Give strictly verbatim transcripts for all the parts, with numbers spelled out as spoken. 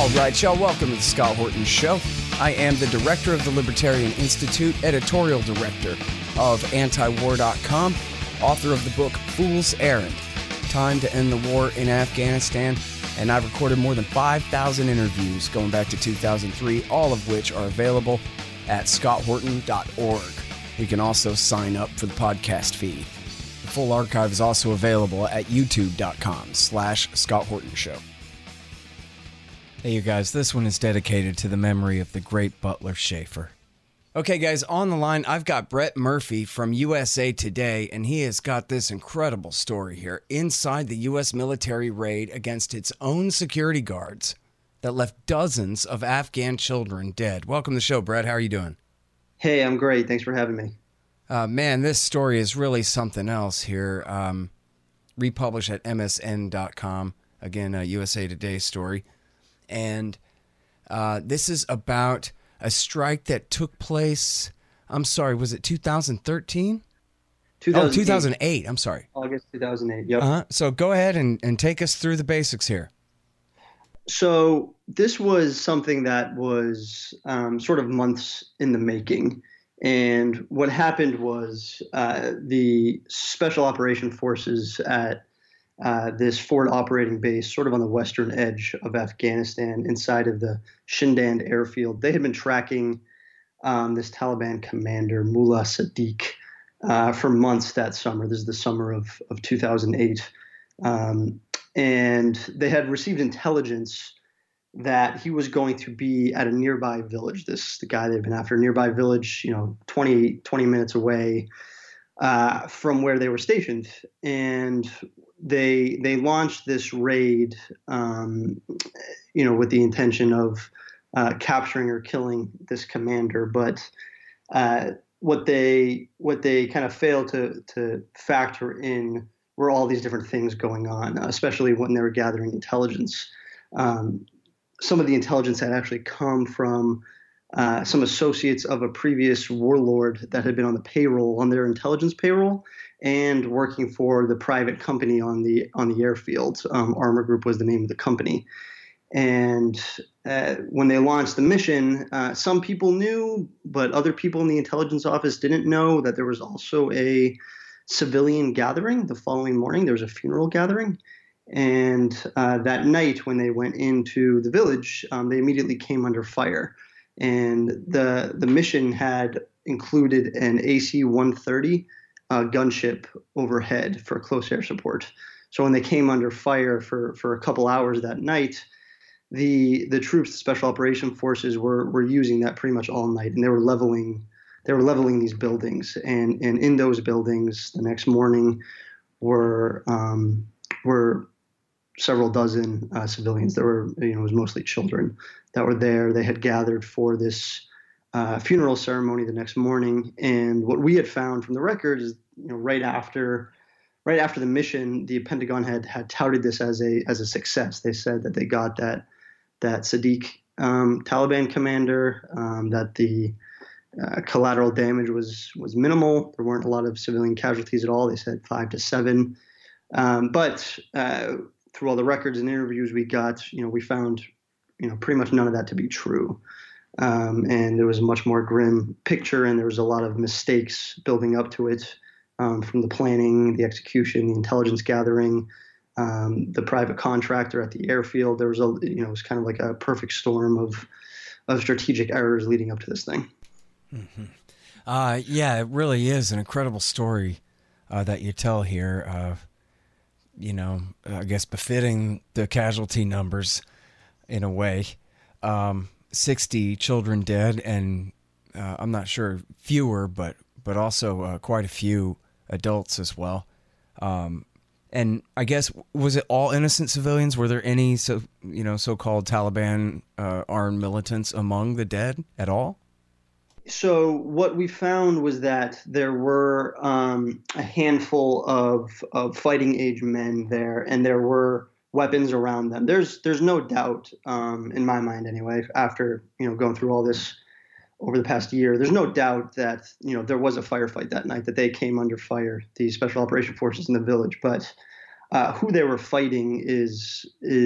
All right, y'all, welcome to the Scott Horton Show. I am the director of the Libertarian Institute, editorial director of anti war dot com, author of the book Fool's Errand, Time to End the War in Afghanistan, and I've recorded more than five thousand interviews going back to two thousand three, all of which are available at scott horton dot org. You can also sign up for the podcast feed. The full archive is also available at youtube.com slash Scott Horton Show. Hey, you guys, this one is dedicated to the memory of the great Butler Schaefer. Okay, guys, on the line, I've got Brett Murphy from U S A Today, and he has got this incredible story here inside the U S military raid against its own security guards that left dozens of Afghan children dead. Welcome to the show, Brett. How are you doing? Hey, I'm great. Thanks for having me. Uh, man, this story is really something else here. Um, republished at M S N dot com. Again, a U S A Today story. And uh, this is about a strike that took place, I'm sorry, was it two thousand thirteen? Oh, two thousand eight, I'm sorry. August two thousand eight, yep. Uh-huh. So go ahead and, and take us through the basics here. So this was something that was um, sort of months in the making. And what happened was uh, the Special Operation Forces at uh, this forward operating base, sort of on the western edge of Afghanistan, inside of the Shindand airfield, they had been tracking um, this Taliban commander, Mullah Sadiq, uh, for months that summer. This is the summer of, of two thousand eight. Um, and they had received intelligence that he was going to be at a nearby village. This, the guy they'd been after, a nearby village, you know, twenty, twenty minutes away uh, from where they were stationed. And they they launched this raid, um, you know, with the intention of uh, capturing or killing this commander. But uh, what they what they kind of failed to to factor in were all these different things going on, especially when they were gathering intelligence. Um, some of the intelligence had actually come from uh, some associates of a previous warlord that had been on the payroll, on their intelligence payroll, and working for the private company on the on the airfield. Um, Armor Group was the name of the company. And uh, when they launched the mission, uh, some people knew, but other people in the intelligence office didn't know that there was also a civilian gathering the following morning. There was a funeral gathering. And uh, that night when they went into the village, um, they immediately came under fire. And the the mission had included an A C one thirty uh, gunship overhead for close air support. So when they came under fire for, for a couple hours that night, the the troops, the Special Operation Forces, were were using that pretty much all night, and they were leveling they were leveling these buildings. And and in those buildings, the next morning, were um, were several dozen uh, civilians. There were, you know, it was mostly children that were there. They had gathered for this uh, funeral ceremony the next morning. And what we had found from the records is, you know, right after, right after the mission, the Pentagon had had touted this as a as a success. They said that they got that that Sadiq um, Taliban commander, um, that the uh, collateral damage was was minimal. There weren't a lot of civilian casualties at all. They said five to seven, um, but uh, through all the records and interviews we got, you know, we found, you know, pretty much none of that to be true. Um, and there was a much more grim picture, and there was a lot of mistakes building up to it, um, from the planning, the execution, the intelligence gathering, um, the private contractor at the airfield. There was a, you know, it was kind of like a perfect storm of, of strategic errors leading up to this thing. Mm-hmm. Uh, yeah, it really is an incredible story uh, that you tell here. Uh, you know, I guess befitting the casualty numbers in a way. Um, sixty children dead, and uh, I'm not sure fewer, but but also uh, quite a few adults as well. Um, and I guess, was it all innocent civilians? Were there any so you know so-called Taliban uh, armed militants among the dead at all? So what we found was that there were um, a handful of, of fighting age men there, and there were weapons around them. There's there's no doubt, um, in my mind anyway, after, you know, going through all this over the past year, there's no doubt that, you know, there was a firefight that night, that they came under fire, the Special Operation Forces in the village. But Uh, who they were fighting is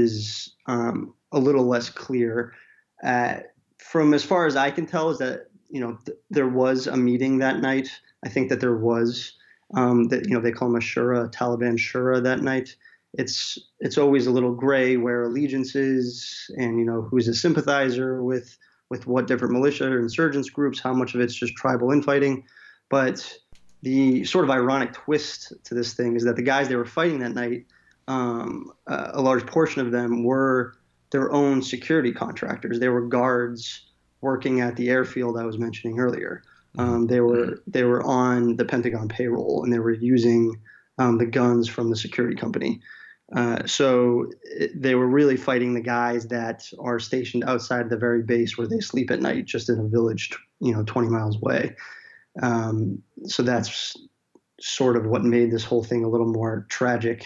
is um, a little less clear. Uh, from as far as I can tell, is that you know th- there was a meeting that night. I think that there was um, that you know they call them a shura, Taliban shura that night. It's it's always a little gray where allegiance is, and you know who's a sympathizer with with what different militia or insurgents groups. How much of it's just tribal infighting, but the sort of ironic twist to this thing is that the guys they were fighting that night, um, uh, a large portion of them were their own security contractors. They were guards working at the airfield I was mentioning earlier. Um, they were they were on the Pentagon payroll, and they were using um, the guns from the security company. Uh, so it, they were really fighting the guys that are stationed outside the very base where they sleep at night, just in a village, you know, twenty miles away. Um, so that's sort of what made this whole thing a little more tragic,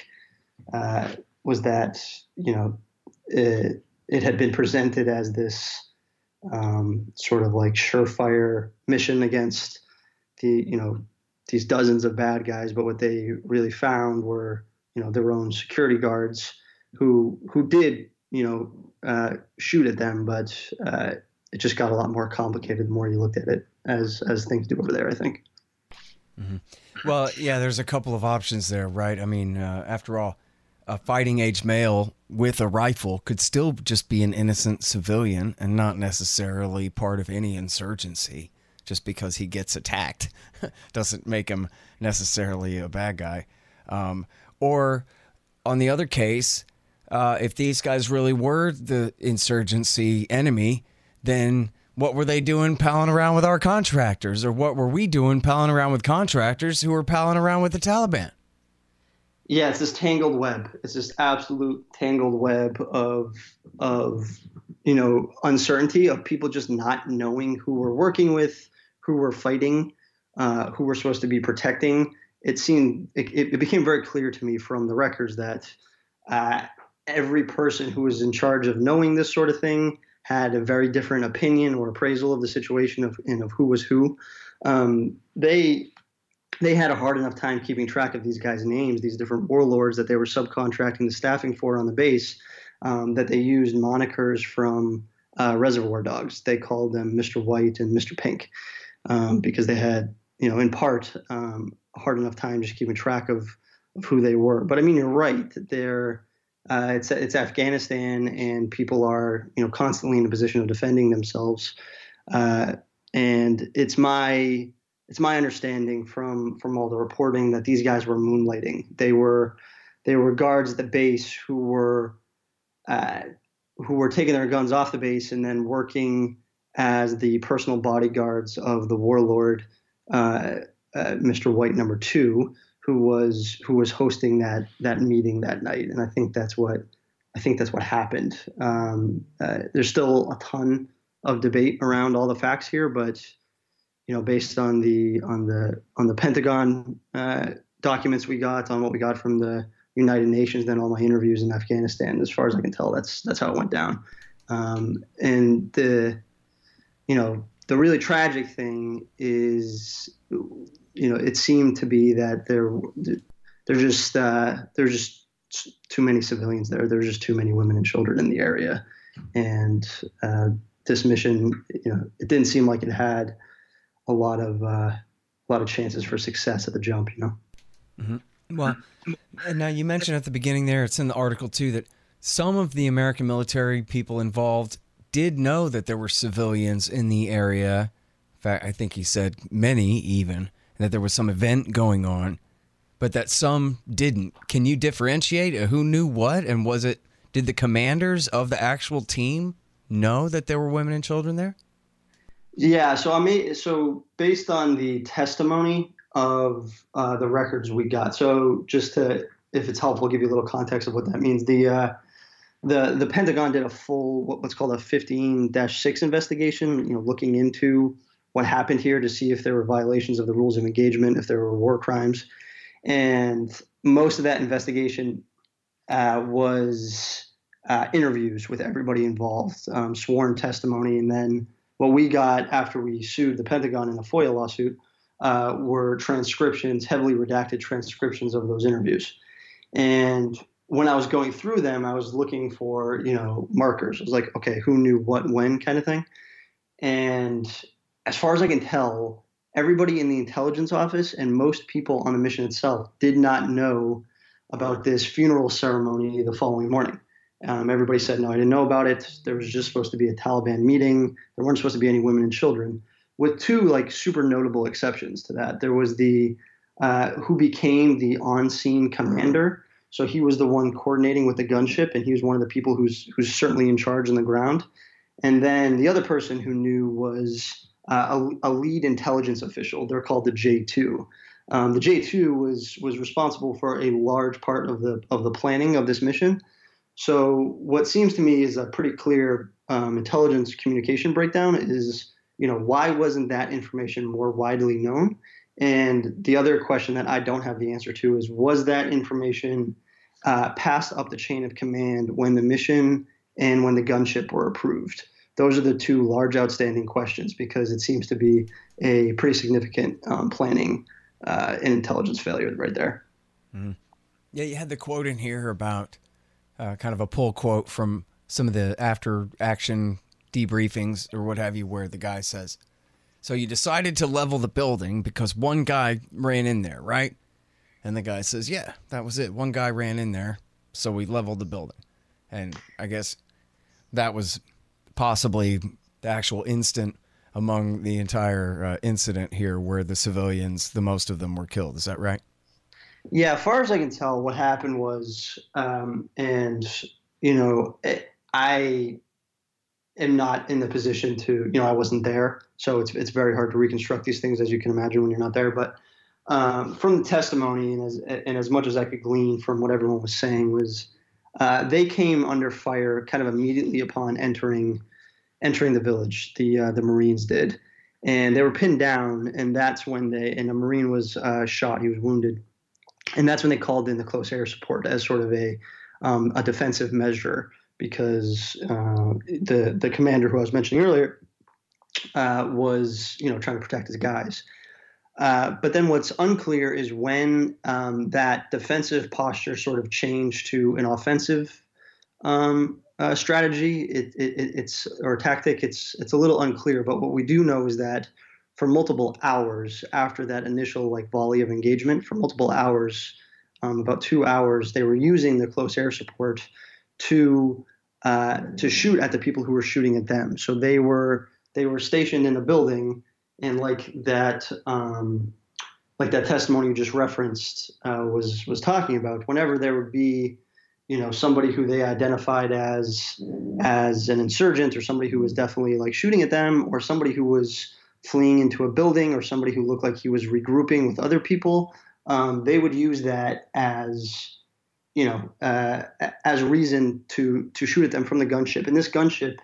uh, was that, you know, it, it had been presented as this um, sort of like surefire mission against the, you know, these dozens of bad guys. But what they really found were, you know, their own security guards who, who did, you know, uh, shoot at them, but uh, it just got a lot more complicated the more you looked at it, as as things do over there, I think. Mm-hmm. Well, yeah, there's a couple of options there, right? I mean, uh, after all, a fighting age male with a rifle could still just be an innocent civilian and not necessarily part of any insurgency. Just because he gets attacked doesn't make him necessarily a bad guy. Um, or on the other case, uh, if these guys really were the insurgency enemy, then what were they doing palling around with our contractors? Or what were we doing palling around with contractors who were palling around with the Taliban? Yeah, it's this tangled web. It's this absolute tangled web of, of you know, uncertainty, of people just not knowing who we're working with, who we're fighting, uh, who we're supposed to be protecting. It seemed, it, it became very clear to me from the records that uh, every person who was in charge of knowing this sort of thing had a very different opinion or appraisal of the situation of, and of who was who. Um, they they had a hard enough time keeping track of these guys' names, these different warlords that they were subcontracting the staffing for on the base, um, that they used monikers from uh, Reservoir Dogs. They called them Mister White and Mister Pink um, because they had, you know, in part, um, a hard enough time just keeping track of, of who they were. But I mean, you're right. They're Uh, it's it's Afghanistan, and people are, you know, constantly in a position of defending themselves. Uh, and it's my it's my understanding from from all the reporting that these guys were moonlighting. They were they were guards at the base who were uh, who were taking their guns off the base and then working as the personal bodyguards of the warlord, uh, uh, Mister White Number Two, who was who was hosting that that meeting that night. And I think that's what I think that's what happened. Um, uh, there's still a ton of debate around all the facts here, but you know, based on the on the on the Pentagon uh, documents we got, on what we got from the United Nations, then all my interviews in Afghanistan, as far as I can tell, that's that's how it went down. Um, and the you know the really tragic thing is, you know, it seemed to be that there, there's just, uh, there's just too many civilians there. There's just too many women and children in the area. And uh, this mission, you know, it didn't seem like it had a lot of, uh, a lot of chances for success at the jump, you know? Mm-hmm. Well, and now you mentioned at the beginning there, it's in the article too, that some of the American military people involved did know that there were civilians in the area. In fact, I think he said many even, that there was some event going on, but that some didn't. Can you differentiate who knew what? And was it, did the commanders of the actual team know that there were women and children there? Yeah. So I mean, so based on the testimony of uh, the records we got, so just to, if it's helpful, give you a little context of what that means. The, uh, the, the Pentagon did a full, what's called a fifteen dash six investigation, you know, looking into what happened here to see if there were violations of the rules of engagement, if there were war crimes. And most of that investigation uh, was uh, interviews with everybody involved, um, sworn testimony. And then what we got after we sued the Pentagon in a FOIA lawsuit uh, were transcriptions, heavily redacted transcriptions of those interviews. And when I was going through them, I was looking for, you know, markers. I was like, okay, who knew what, when kind of thing. And as far as I can tell, everybody in the intelligence office and most people on the mission itself did not know about this funeral ceremony the following morning. Um, everybody said, no, I didn't know about it. There was just supposed to be a Taliban meeting. There weren't supposed to be any women and children, with two like super notable exceptions to that. There was the uh, who became the on-scene commander. So he was the one coordinating with the gunship, and he was one of the people who's who's certainly in charge on the ground. And then the other person who knew was uh, a, a lead intelligence official. They're called the J two. Um, the J two was was responsible for a large part of the of the planning of this mission. So what seems to me is a pretty clear um, intelligence communication breakdown is, you know, why wasn't that information more widely known? And the other question that I don't have the answer to is, was that information uh, passed up the chain of command when the mission and when the gunship were approved? Those are the two large outstanding questions, because it seems to be a pretty significant um, planning uh, and intelligence failure right there. Mm. Yeah, you had the quote in here about uh, kind of a pull quote from some of the after action debriefings or what have you, where the guy says, so you decided to level the building because one guy ran in there, right? And the guy says, yeah, that was it. One guy ran in there, so we leveled the building. And I guess that was possibly the actual instant among the entire uh, incident here where the civilians, the most of them were killed. Is that right? Yeah, as far as I can tell, what happened was, um, and, you know, I am not in the position to, you know, I wasn't there. So it's it's very hard to reconstruct these things, as you can imagine, when you're not there. But um, from the testimony, and as, and as much as I could glean from what everyone was saying, was uh, they came under fire kind of immediately upon entering entering the village. The uh, the Marines did, and they were pinned down, and that's when they and a Marine was uh, shot. He was wounded, and that's when they called in the close air support as sort of a um, a defensive measure, because uh, the the commander who I was mentioning earlier uh, was, you know, trying to protect his guys. Uh, but then what's unclear is when um, that defensive posture sort of changed to an offensive um, uh, strategy. It, it, it's or tactic. It's it's a little unclear. But what we do know is that for multiple hours after that initial like volley of engagement, for multiple hours, um, about two hours, they were using the close air support to uh, to shoot at the people who were shooting at them. So they were they were stationed in a building, and like that um, like that testimony you just referenced uh, was was talking about. Whenever there would be, you know, somebody who they identified as as an insurgent, or somebody who was definitely like shooting at them, or somebody who was fleeing into a building, or somebody who looked like he was regrouping with other people, um, they would use that as, you know, uh, as reason to to shoot at them from the gunship. And this gunship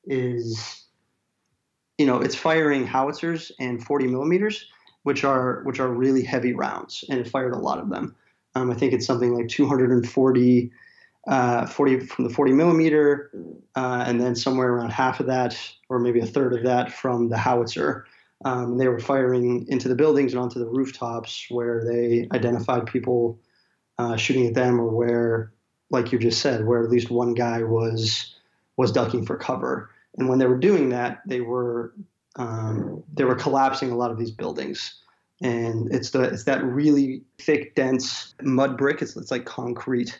is, you know, it's firing howitzers and forty millimeters, which are which are really heavy rounds, and it fired a lot of them. Um, I think it's something like two hundred forty, uh, forty from the forty millimeter, uh, and then somewhere around half of that, or maybe a third of that, from the howitzer. Um, they were firing into the buildings and onto the rooftops where they identified people Uh, shooting at them, or where, like you just said, where at least one guy was was ducking for cover. And when they were doing that, they were um, they were collapsing a lot of these buildings. And it's the it's that really thick, dense mud brick. It's it's like concrete.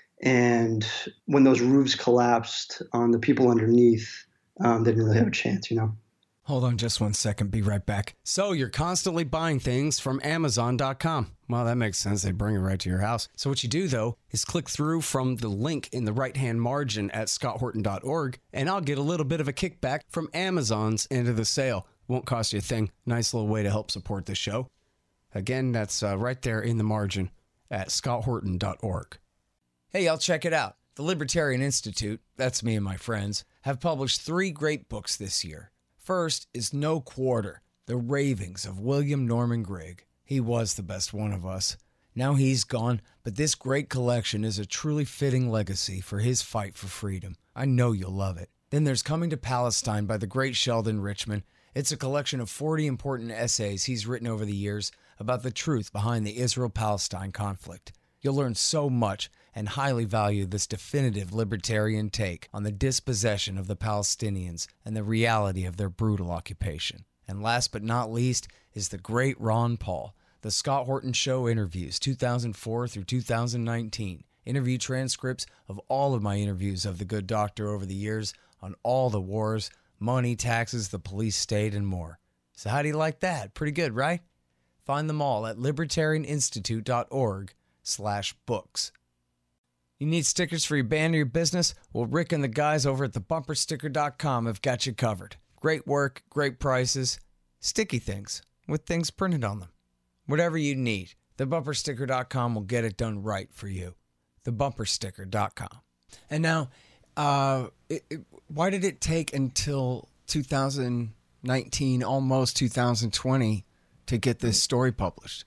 And when those roofs collapsed on the people underneath, um, they didn't really have a chance, you know. Hold on just one second. Be right back. So you're constantly buying things from Amazon dot com. Well, that makes sense. They bring it right to your house. So what you do, though, is click through from the link in the right-hand margin at scott horton dot org, and I'll get a little bit of a kickback from Amazon's end of the sale. Won't cost you a thing. Nice little way to help support the show. Again, that's uh, right there in the margin at scott horton dot org. Hey, y'all, check it out. The Libertarian Institute, that's me and my friends, have published three great books this year. First is No Quarter, The Ravings of William Norman Grigg. He was the best one of us. Now he's gone, but this great collection is a truly fitting legacy for his fight for freedom. I know you'll love it. Then there's Coming to Palestine by the great Sheldon Richman. It's a collection of forty important essays he's written over the years about the truth behind the Israel-Palestine conflict. You'll learn so much and highly value this definitive libertarian take on the dispossession of the Palestinians and the reality of their brutal occupation. And last but not least is the great Ron Paul, The Scott Horton Show Interviews, two thousand four through two thousand nineteen. Interview transcripts of all of my interviews of the good doctor over the years on all the wars, money, taxes, the police state, and more. So how do you like that? Pretty good, right? Find them all at libertarianinstitute.org slash books. You need stickers for your band or your business? Well, Rick and the guys over at the bumper sticker dot com have got you covered. Great work, great prices, sticky things with things printed on them. Whatever you need, the bumper sticker dot com will get it done right for you. the bumper sticker dot com. And now, uh, it, it, why did it take until two thousand nineteen, almost two thousand twenty, to get this story published?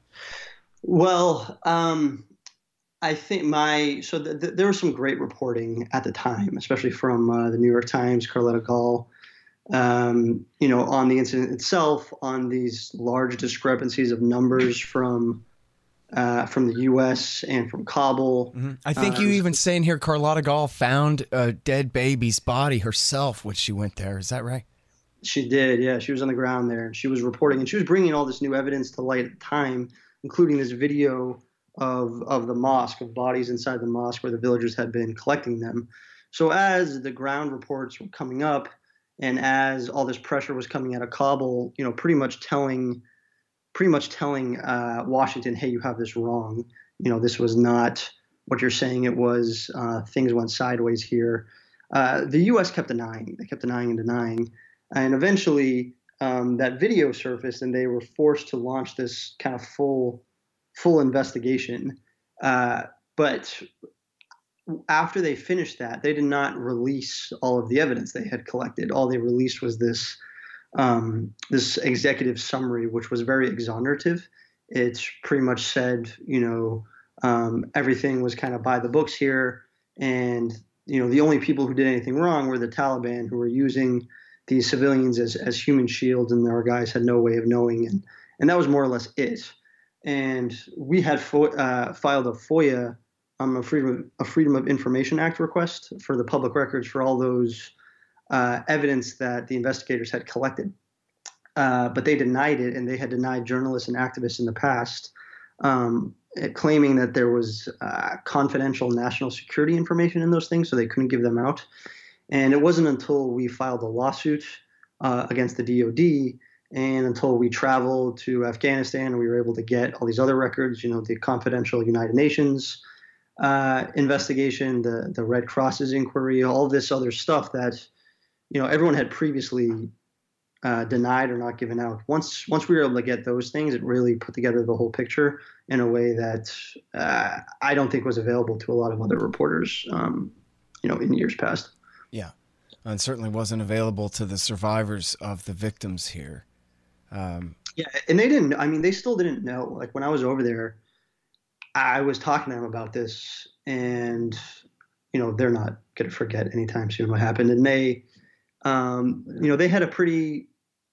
Well, um, I think my so the, the, there was some great reporting at the time, especially from uh, the New York Times, Carletta Gall, um, you know, on the incident itself, on these large discrepancies of numbers from uh, from the U S and from Kabul. Mm-hmm. I think uh, you even say in here, Carlotta Gall found a dead baby's body herself when she went there. Is that right? She did, yeah. She was on the ground there, and she was reporting, and she was bringing all this new evidence to light at the time, including this video of of the mosque, of bodies inside the mosque where the villagers had been collecting them. So as the ground reports were coming up, and as all this pressure was coming out of Kabul, you know, pretty much telling, pretty much telling uh, Washington, hey, you have this wrong. You know, this was not what you're saying it was. Uh, things went sideways here. Uh, the U S kept denying. They kept denying and denying. And eventually um, that video surfaced, and they were forced to launch this kind of full full investigation. Uh, but after they finished that, they did not release all of the evidence they had collected. All they released was this um, this executive summary, which was very exonerative. It pretty much said, you know, um, everything was kind of by the books here. And, you know, the only people who did anything wrong were the Taliban, who were using these civilians as, as human shields, and our guys had no way of knowing. And, and that was more or less it. And we had fo- uh, filed a FOIA, um, a Freedom of, a Freedom of Information Act request for the public records for all those uh, evidence that the investigators had collected. Uh, but they denied it, and they had denied journalists and activists in the past, um, claiming that there was uh, confidential national security information in those things, so they couldn't give them out. And it wasn't until we filed a lawsuit uh, against the D O D and until we traveled to Afghanistan and we were able to get all these other records, you know, the confidential United Nations uh, investigation, the, the Red Cross's inquiry, all this other stuff that, you know, everyone had previously uh, denied or not given out. Once once we were able to get those things, it really put together the whole picture in a way that uh, I don't think was available to a lot of other reporters, um, you know, in years past. Yeah, and certainly wasn't available to the survivors of the victims here. Um, yeah, and they didn't, I mean, they still didn't know. Like when I was over there, I was talking to them about this, and, you know, they're not going to forget anytime soon what happened. And they, um, you know, they had a pretty,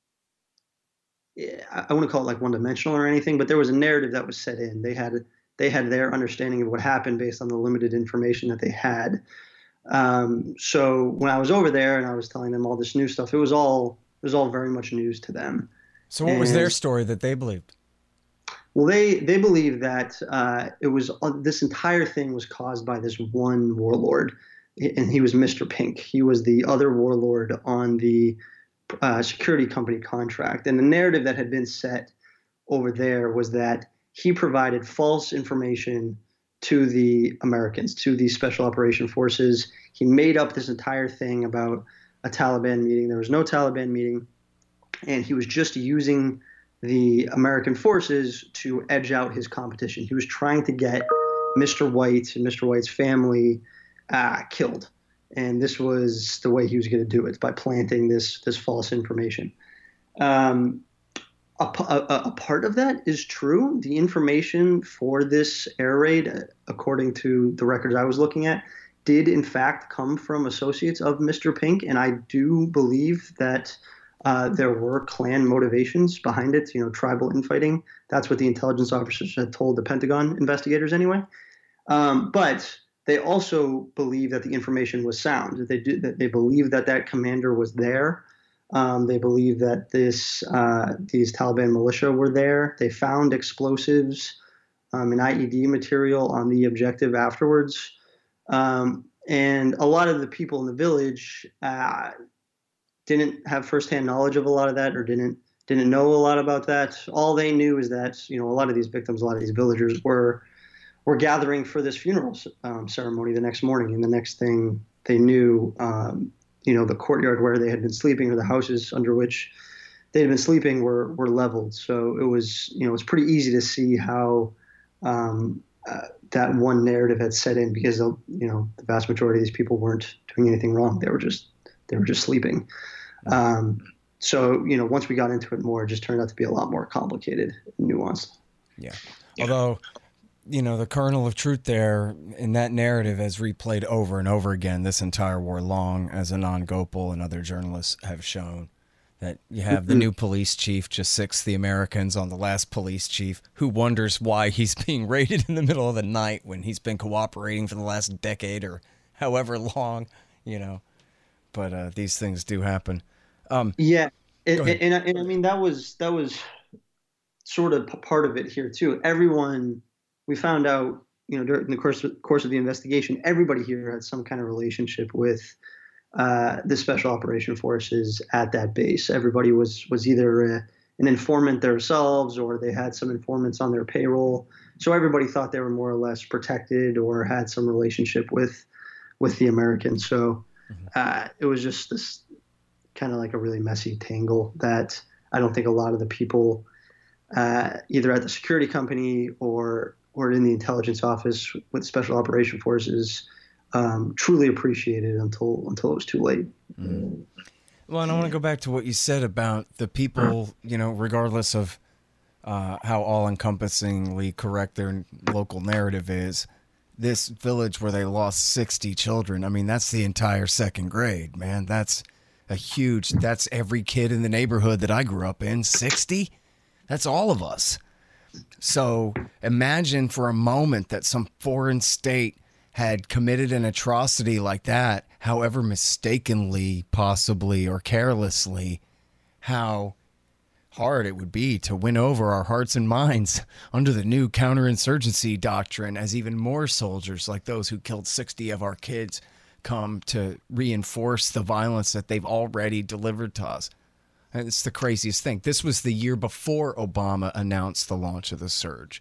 I wouldn't call it like one-dimensional or anything, but there was a narrative that was set in. They had, they had their understanding of what happened based on the limited information that they had. Um, so when I was over there and I was telling them all this new stuff, it was all, it was all very much news to them. So what and, was their story that they believed? Well, they, they believed that uh, it was uh, this entire thing was caused by this one warlord, and he was Mister Pink. He was the other warlord on the uh, security company contract. And the narrative that had been set over there was that he provided false information to the Americans, to the Special Operation Forces. He made up this entire thing about a Taliban meeting. There was no Taliban meeting. And he was just using the American forces to edge out his competition. He was trying to get Mister White and Mister White's family uh, killed. And this was the way he was going to do it, by planting this this false information. Um, a, a, a part of that is true. The information for this air raid, according to the records I was looking at, did in fact come from associates of Mister Pink. And I do believe that Uh, there were clan motivations behind it, you know, tribal infighting. That's what the intelligence officers had told the Pentagon investigators anyway. Um, but they also believe that the information was sound. That they do, that they believe that that commander was there. Um, they believe that this uh, these Taliban militia were there. They found explosives um, and I E D material on the objective afterwards. Um, and a lot of the people in the village uh, didn't have firsthand knowledge of a lot of that, or didn't didn't know a lot about that. All they knew is that, you know, a lot of these victims, a lot of these villagers were were gathering for this funeral um, ceremony the next morning, and the next thing they knew, um, you know, the courtyard where they had been sleeping, or the houses under which they had been sleeping, were were leveled. So it was, you know, it's pretty easy to see how um, uh, that one narrative had set in, because, you know, the vast majority of these people weren't doing anything wrong. They were just they were just sleeping. Um, so, you know, once we got into it more, it just turned out to be a lot more complicated and nuanced. Yeah. Although, you know, the kernel of truth there in that narrative has replayed over and over again this entire war long, as Anand Gopal and other journalists have shown, that you have the new police chief just six the Americans on the last police chief, who wonders why he's being raided in the middle of the night when he's been cooperating for the last decade or however long, you know. But uh, these things do happen. Um, yeah, and, and, and, and I mean, that was that was sort of part of it here too. Everyone, we found out, you know, during the course course of the investigation, everybody here had some kind of relationship with uh, the Special Operation Forces at that base. Everybody was was either a, an informant themselves, or they had some informants on their payroll. So everybody thought they were more or less protected or had some relationship with with the Americans. So uh, it was just this kind of like a really messy tangle that I don't think a lot of the people uh, either at the security company or or in the intelligence office with Special Operation Forces um, truly appreciated until until it was too late. Mm. Well, and I want to go back to what you said about the people, you know, regardless of uh, how all-encompassingly correct their local narrative is, this village where they lost sixty children, I mean, that's the entire second grade, man. That's a huge, that's every kid in the neighborhood that I grew up in. sixty? That's all of us. So imagine for a moment that some foreign state had committed an atrocity like that, however mistakenly, possibly, or carelessly, how hard it would be to win over our hearts and minds under the new counterinsurgency doctrine, as even more soldiers like those who killed sixty of our kids come to reinforce the violence that they've already delivered to us. And it's the craziest thing. This was the year before Obama announced the launch of the surge.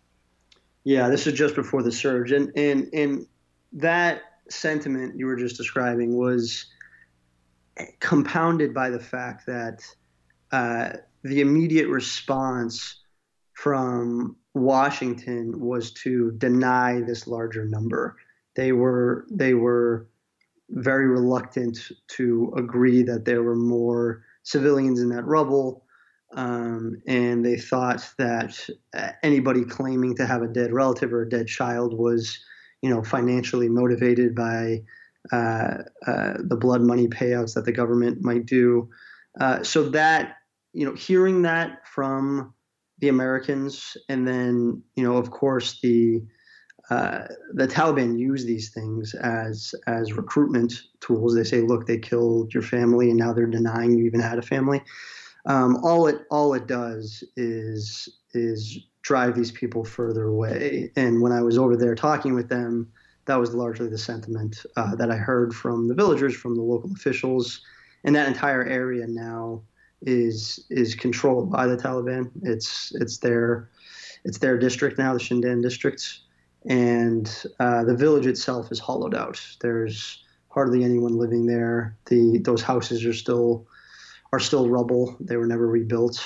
Yeah, this is just before the surge. And, and, and that sentiment you were just describing was compounded by the fact that uh, the immediate response from Washington was to deny this larger number. They were they were very reluctant to agree that there were more civilians in that rubble, um, and they thought that anybody claiming to have a dead relative or a dead child was, you know, financially motivated by uh, uh, the blood money payouts that the government might do. Uh, so that, you know, hearing that from the Americans, and then, you know, of course, the uh, the Taliban use these things as as recruitment tools. They say, look, they killed your family, and now they're denying you even had a family. Um, all it all it does is is drive these people further away. And when I was over there talking with them, that was largely the sentiment uh, that I heard from the villagers, from the local officials, and that entire area now is is controlled by the Taliban. It's it's their it's their district now, the Shindan district, and uh, the village itself is hollowed out. There's hardly anyone living there. The those houses are still are still rubble. They were never rebuilt,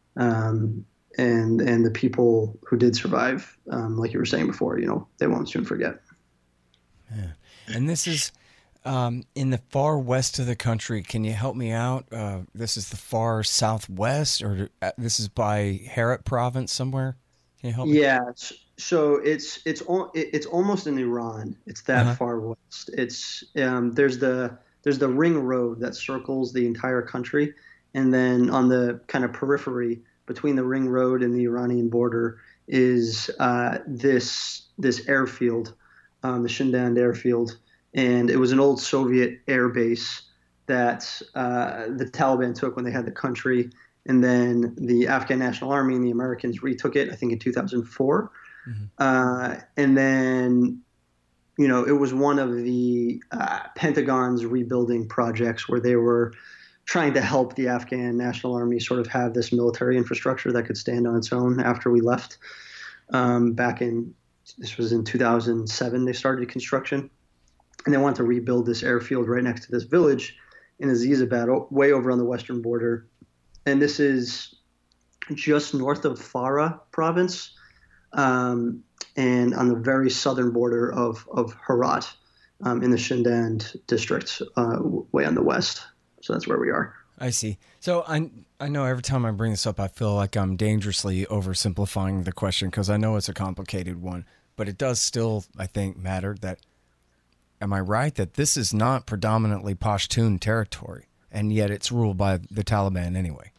um, and and the people who did survive, um, like you were saying before, you know, they won't soon forget. Yeah, and this is. Um, in the far west of the country, can you help me out? Uh, this is the far southwest, or uh, this is by Herat province somewhere. Can you help me? Yeah, so it's it's it's almost in Iran. It's that uh-huh. far west. It's um, there's the there's the ring road that circles the entire country, and then on the kind of periphery between the Ring Road and the Iranian border is uh, this this airfield, um, the Shindand airfield, and it was an old Soviet air base that uh, the Taliban took when they had the country, and then the Afghan National Army and the Americans retook it, I think, in two thousand four. Mm-hmm. Uh, and then, you know, it was one of the uh, Pentagon's rebuilding projects where they were trying to help the Afghan National Army sort of have this military infrastructure that could stand on its own after we left. Um, back in, this was in two thousand seven, they started construction. And they wanted to rebuild this airfield right next to this village in Azizabad, way over on the western border. And this is just north of Farah province, um, and on the very southern border of, of Herat, um, in the Shindand district, uh, way on the west. So that's where we are. I see. So I I know every time I bring this up, I feel like I'm dangerously oversimplifying the question because I know it's a complicated one, but it does still, I think, matter that, am I right that this is not predominantly Pashtun territory, and yet it's ruled by the Taliban anyway?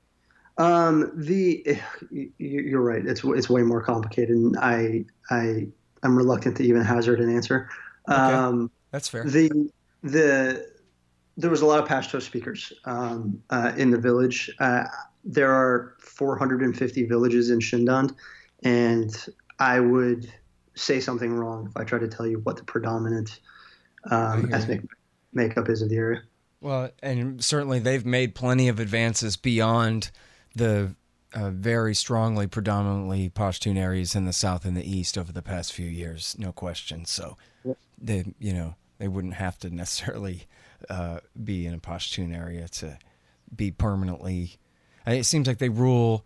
Um, the you're right. It's it's way more complicated, and I I I'm reluctant to even hazard an answer. Okay. Um, That's fair. The the there was a lot of Pashto speakers um, uh, in the village. Uh, there are four hundred fifty villages in Shindand, and I would say something wrong if I try to tell you what the predominant um, ethnic makeup is of the area. Well, and certainly they've made plenty of advances beyond the uh, very strongly predominantly Pashtun areas in the south and the east over the past few years, no question. So they, you know, they wouldn't have to necessarily uh, be in a Pashtun area to be permanently. It seems like they rule,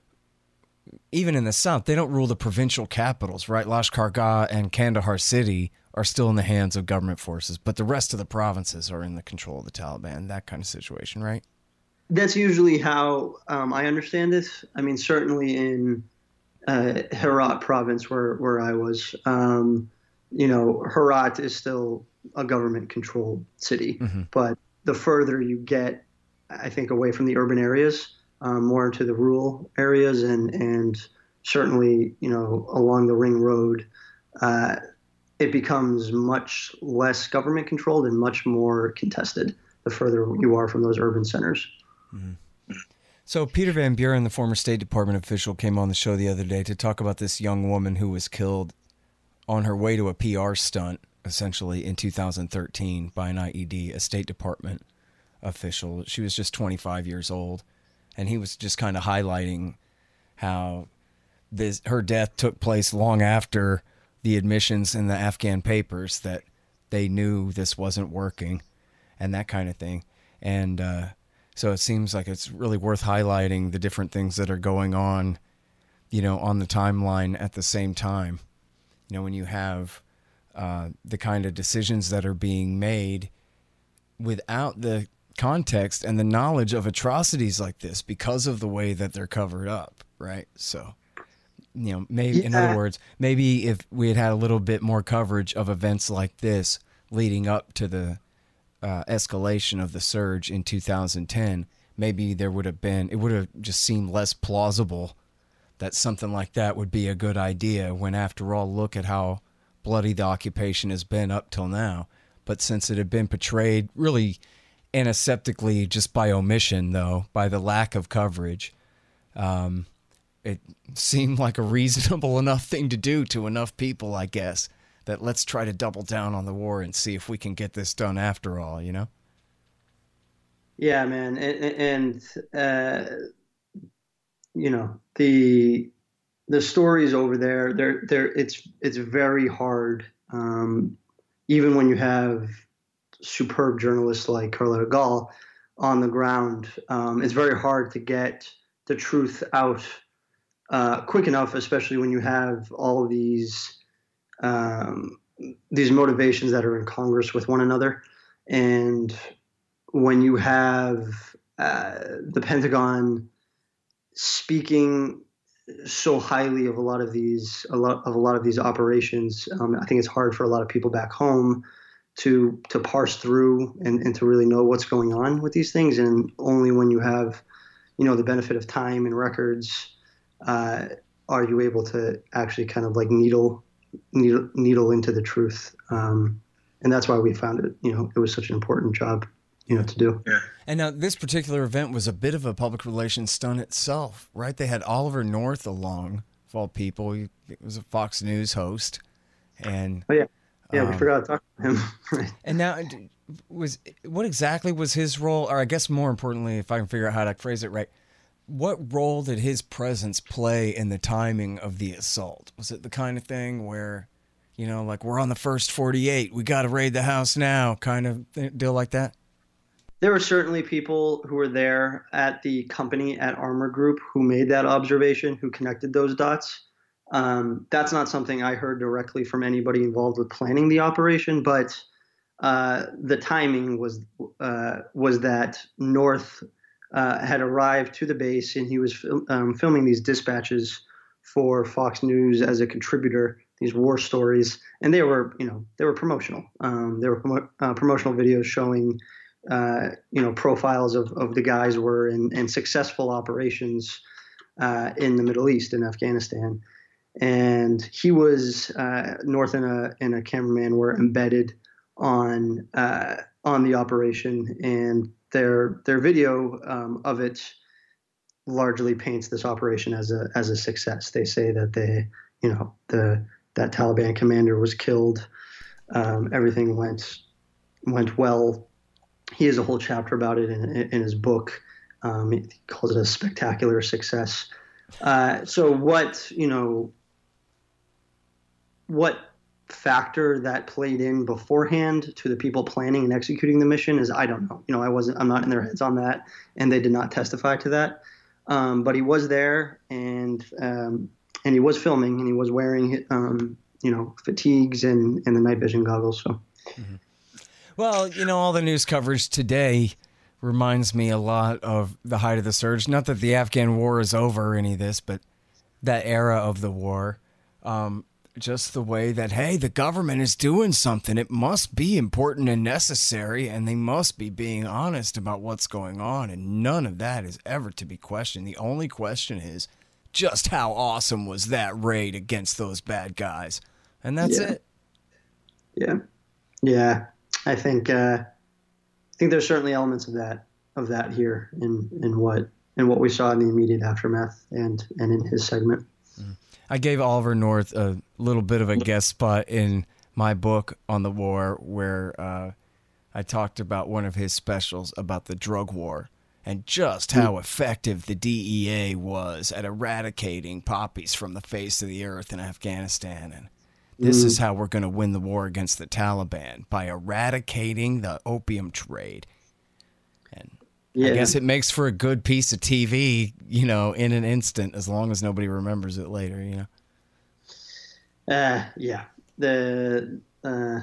even in the south, they don't rule the provincial capitals, right? Lashkar Gah and Kandahar City are still in the hands of government forces, but the rest of the provinces are in the control of the Taliban, that kind of situation, right? That's usually how um, I understand it. I mean, certainly in uh, Herat province, where, where I was, um, you know, Herat is still a government-controlled city. Mm-hmm. But the further you get, I think, away from the urban areas, um, more into the rural areas, and, and certainly, you know, along the Ring Road, uh, it becomes much less government-controlled and much more contested the further you are from those urban centers. Mm-hmm. So Peter Van Buren, the former State Department official, came on the show the other day to talk about this young woman who was killed on her way to a P R stunt, essentially, in two thousand thirteen by an I E D, a State Department official. She was just twenty-five years old, and he was just kind of highlighting how this her death took place long after the admissions in the Afghan papers that they knew this wasn't working and that kind of thing. And uh, so it seems like it's really worth highlighting the different things that are going on, you know, on the timeline at the same time. You know, when you have uh, the kind of decisions that are being made without the context and the knowledge of atrocities like this because of the way that they're covered up, right? So, you know, maybe, yeah. in other words, maybe if we had had a little bit more coverage of events like this leading up to the uh, escalation of the surge in two thousand ten, maybe there would have been, it would have just seemed less plausible that something like that would be a good idea when, after all, look at how bloody the occupation has been up till now. But since it had been portrayed really antiseptically just by omission, though, by the lack of coverage, um, it seemed like a reasonable enough thing to do to enough people, I guess, that let's try to double down on the war and see if we can get this done after all, you know? Yeah, man. And, and uh, you know, the the stories over there, they're, they're, it's, it's very hard, um, even when you have superb journalists like Carlotta Gall on the ground. Um, it's very hard to get the truth out uh, quick enough, especially when you have all of these um, these motivations that are in Congress with one another. And when you have uh, the Pentagon speaking so highly of a lot of these, a lot of a lot of these operations, um, I think it's hard for a lot of people back home to to parse through and, and to really know what's going on with these things. And only when you have, you know, the benefit of time and records, uh, are you able to actually kind of like needle needle, needle into the truth. Um, and that's why we found it, you know, it was such an important job, you know, to do. Yeah. And now this particular event was a bit of a public relations stunt itself, right? They had Oliver North along, of all people. He was a Fox News host. And oh, yeah. Yeah, um, we forgot to talk about him. Right. And now, was what exactly was his role? Or I guess more importantly, if I can figure out how to phrase it right, what role did his presence play in the timing of the assault? Was it the kind of thing where, you know, like we're on the first forty-eight, we got to raid the house now, kind of deal like that? There were certainly people who were there at the company at Armor Group who made that observation, who connected those dots. Um, that's not something I heard directly from anybody involved with planning the operation, but uh, the timing was uh, was that North uh, had arrived to the base and he was fil- um, filming these dispatches for Fox News as a contributor, these war stories, and they were, you know, they were promotional. Um, they were promo- uh, promotional videos showing, uh, you know, profiles of, of the guys who were in, in successful operations uh, in the Middle East, in Afghanistan. And he was uh, North and a and a cameraman were embedded on uh, on the operation, and their their video um, of it largely paints this operation as a as a success. They say that they, you know, the that Taliban commander was killed. Um, everything went went well. He has a whole chapter about it in in his book. Um, he calls it a spectacular success. Uh, so what you know. What factor that played in beforehand to the people planning and executing the mission is I don't know. You know, I wasn't. I'm not in their heads on that, and they did not testify to that. Um, but he was there, and um, and he was filming, and he was wearing um, you know fatigues and and the night vision goggles. So, mm-hmm. Well, you know, all the news coverage today reminds me a lot of the height of the surge. Not that the Afghan war is over or any of this, but that era of the war. Um, Just the way that, hey, the government is doing something. It must be important and necessary, and they must be being honest about what's going on. And none of that is ever to be questioned. The only question is just how awesome was that raid against those bad guys? And that's yeah. it. Yeah. Yeah. I think uh, I think there's certainly elements of that of that here in, in what in what we saw in the immediate aftermath and, and in his segment. Mm. I gave Oliver North a little bit of a guest spot in my book on the war where uh, I talked about one of his specials about the drug war and just how effective the D E A was at eradicating poppies from the face of the earth in Afghanistan. And this mm. is how we're going to win the war against the Taliban, by eradicating the opium trade. And yeah. I guess it makes for a good piece of T V, you know, in an instant, as long as nobody remembers it later, you know? Uh, yeah. The, uh,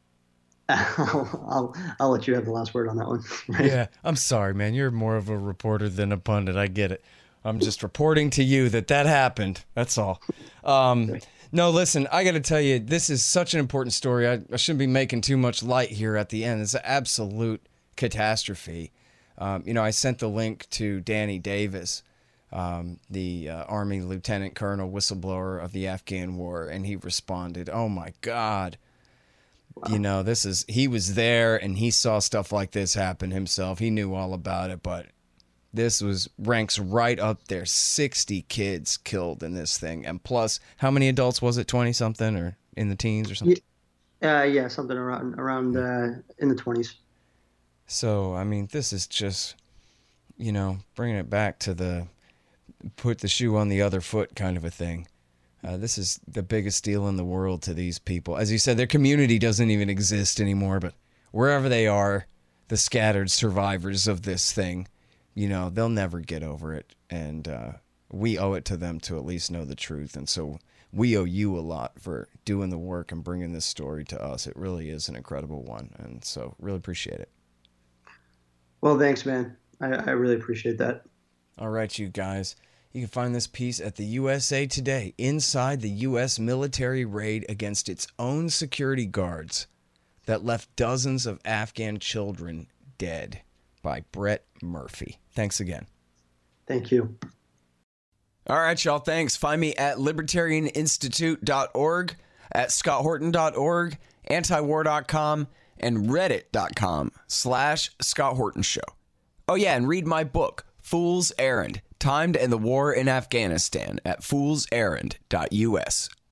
I'll, I'll, I'll let you have the last word on that one. Right? Yeah. I'm sorry, man. You're more of a reporter than a pundit. I get it. I'm just reporting to you that that happened. That's all. Um, no, listen, I got to tell you, this is such an important story. I, I shouldn't be making too much light here at the end. It's an absolute catastrophe. Um, you know, I sent the link to Danny Davis, um, the uh, Army Lieutenant Colonel whistleblower of the Afghan war, and he responded, "Oh my God, wow. You know, this is." He was there and he saw stuff like this happen himself. He knew all about it, but this was ranks right up there. sixty kids killed in this thing, and plus, how many adults was it? twenty something, or in the teens, or something? Yeah, uh, yeah something around around uh, in the twenties. So, I mean, this is just, you know, bringing it back to the put the shoe on the other foot kind of a thing. Uh, this is the biggest deal in the world to these people. As you said, their community doesn't even exist anymore, but wherever they are, the scattered survivors of this thing, you know, they'll never get over it. And uh, we owe it to them to at least know the truth. And so we owe you a lot for doing the work and bringing this story to us. It really is an incredible one. And so really appreciate it. Well, thanks, man. I, I really appreciate that. All right, you guys. You can find this piece at the U S A Today, inside the U S military raid against its own security guards. that left dozens of Afghan children dead, by Brett Murphy. Thanks again. Thank you. All right, y'all. Thanks. Find me at libertarian institute dot org, at scott horton dot org, antiwar dot com, and reddit dot com slash Scott Horton Show. Oh, yeah, and read my book, Fool's Errand, Time to End the War in Afghanistan, at fools errand dot U S.